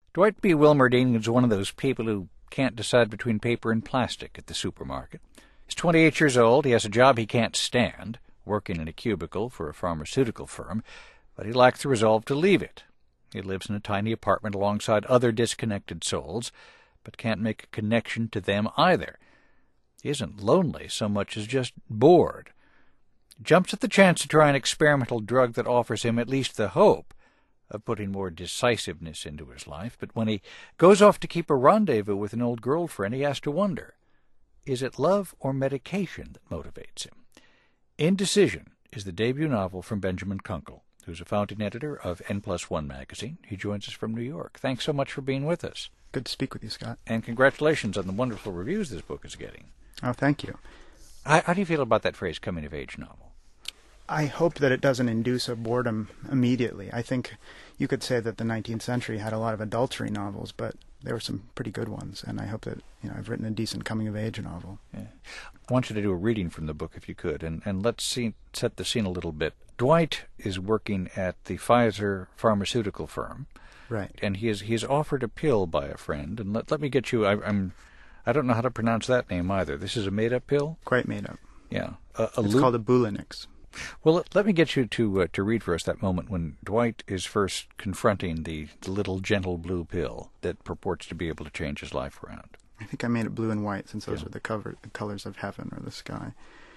Dwight B. Wilmerding is one of those people who can't decide between paper and plastic at the supermarket. He's 28 years old. He has a job he can't stand, working in a cubicle for a pharmaceutical firm, but he lacks the resolve to leave it. He lives in a tiny apartment alongside other disconnected souls, but can't make a connection to them either. He isn't lonely so much as just bored. He jumps at the chance to try an experimental drug that offers him at least the hope of putting more decisiveness into his life, but when he goes off to keep a rendezvous with an old girlfriend, he has to wonder, is it love or medication that motivates him? Indecision is the debut novel from Benjamin Kunkel, who's a founding editor of N+1 magazine. He joins us from New York. Thanks so much for being with us. Good to speak with you, Scott. And congratulations on the wonderful reviews this book is getting. Oh, thank you. How do you feel about that phrase, coming-of-age novel? I hope that it doesn't induce a boredom immediately. I think you could say that the 19th century had a lot of adultery novels, but there were some pretty good ones, and I hope that I've written a decent coming-of-age novel. Yeah. I want you to do a reading from the book, if you could, and let's set the scene a little bit. Dwight is working at the Pfizer pharmaceutical firm, right? And he is offered a pill by a friend, and let me get you. I don't know how to pronounce that name either. This is a made-up pill. Quite made up. Yeah, it's called a Bulinix. Well, let me get you to read for us that moment when Dwight is first confronting the little gentle blue pill that purports to be able to change his life around. I think I made it blue and white since those are the colors of heaven or the sky.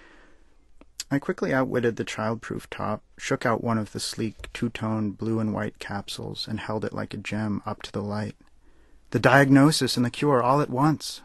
I quickly outwitted the child-proof top, shook out one of the sleek two-toned blue and white capsules, and held it like a gem up to the light. The diagnosis and the cure all at once.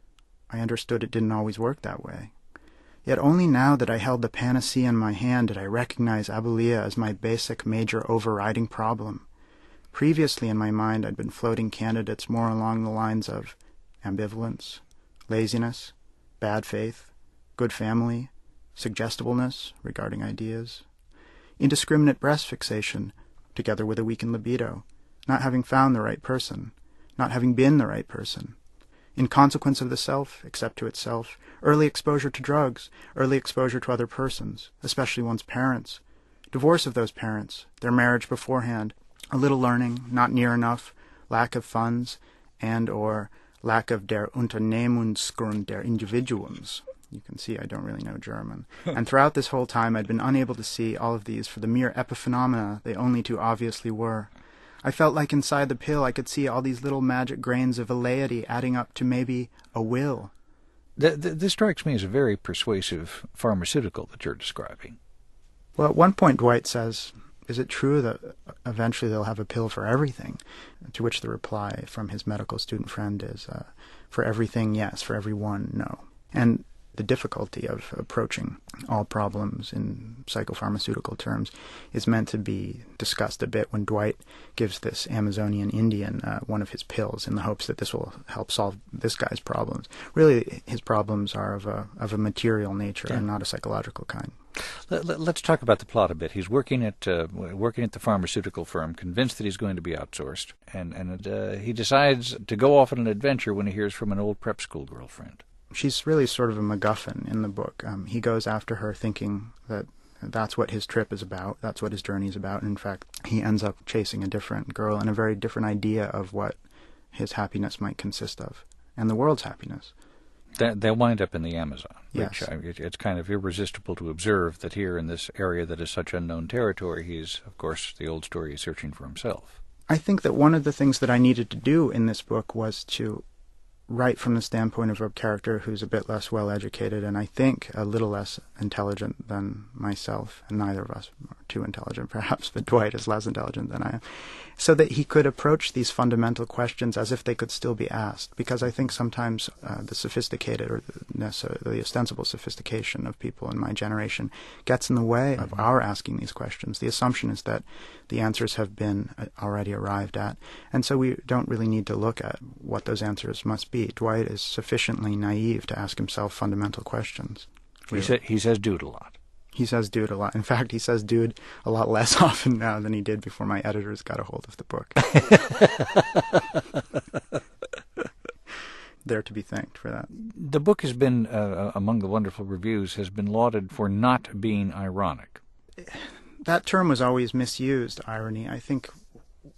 I understood it didn't always work that way. Yet only now that I held the panacea in my hand did I recognize abulia as my basic major overriding problem. Previously in my mind I'd been floating candidates more along the lines of ambivalence, laziness, bad faith, good family, suggestibleness regarding ideas, indiscriminate breast fixation, together with a weakened libido, not having found the right person, not having been the right person, inconsequence of the self, except to itself, early exposure to drugs, early exposure to other persons, especially one's parents, divorce of those parents, their marriage beforehand, a little learning, not near enough, lack of funds, and or lack of der Unternehmensgrund der Individuums. You can see I don't really know German. And throughout this whole time I'd been unable to see all of these for the mere epiphenomena they only too obviously were. I felt like inside the pill I could see all these little magic grains of velleity adding up to maybe a will. This strikes me as a very persuasive pharmaceutical that you're describing. Well, at one point Dwight says, is it true that eventually they'll have a pill for everything? To which the reply from his medical student friend is, for everything, yes, for everyone, no. And the difficulty of approaching all problems in psychopharmaceutical terms is meant to be discussed a bit when Dwight gives this Amazonian Indian one of his pills in the hopes that this will help solve this guy's problems. Really, his problems are of a material nature and not a psychological kind. Let's talk about the plot a bit. He's working at the pharmaceutical firm, convinced that he's going to be outsourced, and he decides to go off on an adventure when he hears from an old prep school girlfriend. She's really sort of a MacGuffin in the book. He goes after her thinking that that's what his trip is about, that's what his journey is about, and in fact, he ends up chasing a different girl and a very different idea of what his happiness might consist of, and the world's happiness. They'll wind up in the Amazon, yes. Which it's kind of irresistible to observe that here in this area that is such unknown territory, he's, of course, the old story, he's searching for himself. I think that one of the things that I needed to do in this book was to write from the standpoint of a character who's a bit less well-educated and I think a little less intelligent than myself, and neither of us are too intelligent perhaps, but Dwight is less intelligent than I am, so that he could approach these fundamental questions as if they could still be asked, because I think sometimes the sophisticated or the ostensible sophistication of people in my generation gets in the way of our asking these questions. The assumption is that the answers have been already arrived at, and so we don't really need to look at what those answers must be. Dwight is sufficiently naive to ask himself fundamental questions. He says dude a lot. He says dude a lot. In fact, he says dude a lot less often now than he did before my editors got a hold of the book. They're to be thanked for that. The book has been, among the wonderful reviews, has been lauded for not being ironic. That term was always misused, irony. I think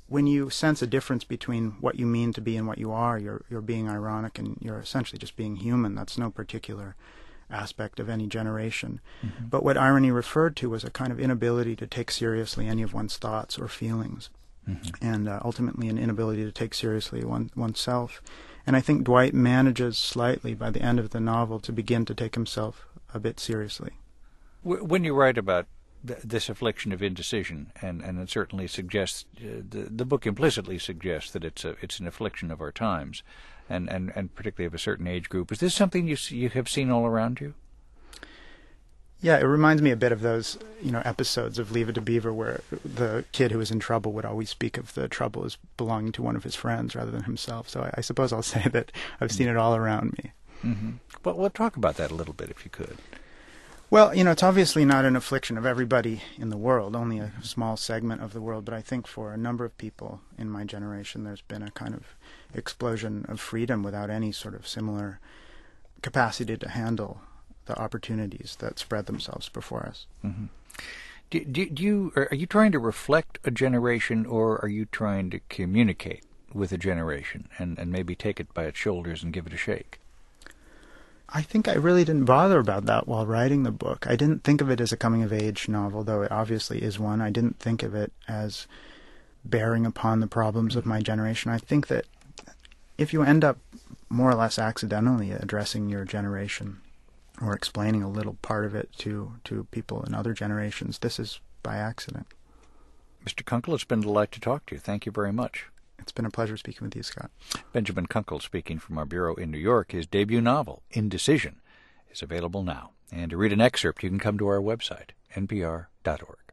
when you sense a difference between what you mean to be and what you are, you're being ironic and you're essentially just being human. That's no particular aspect of any generation. Mm-hmm. But what irony referred to was a kind of inability to take seriously any of one's thoughts or feelings, mm-hmm. and ultimately an inability to take seriously oneself. And I think Dwight manages slightly by the end of the novel to begin to take himself a bit seriously. When you write about this affliction of indecision, and it certainly suggests, the book implicitly suggests that it's an affliction of our times, and particularly of a certain age group. Is this something you have seen all around you? Yeah, it reminds me a bit of those, episodes of Leave It to Beaver where the kid who was in trouble would always speak of the trouble as belonging to one of his friends rather than himself. So I suppose I'll say that I've seen it all around me. Mm-hmm. Well, we'll talk about that a little bit, if you could. Well, it's obviously not an affliction of everybody in the world, only a small segment of the world, but I think for a number of people in my generation there's been a kind of explosion of freedom without any sort of similar capacity to handle the opportunities that spread themselves before us. Mm-hmm. Are you trying to reflect a generation, or are you trying to communicate with a generation and maybe take it by its shoulders and give it a shake? I think I really didn't bother about that while writing the book. I didn't think of it as a coming-of-age novel, though it obviously is one. I didn't think of it as bearing upon the problems of my generation. I think that if you end up more or less accidentally addressing your generation or explaining a little part of it to people in other generations, this is by accident. Mr. Kunkel, it's been a delight to talk to you. Thank you very much. It's been a pleasure speaking with you, Scott. Benjamin Kunkel, speaking from our bureau in New York. His debut novel, Indecision, is available now. And to read an excerpt, you can come to our website, npr.org.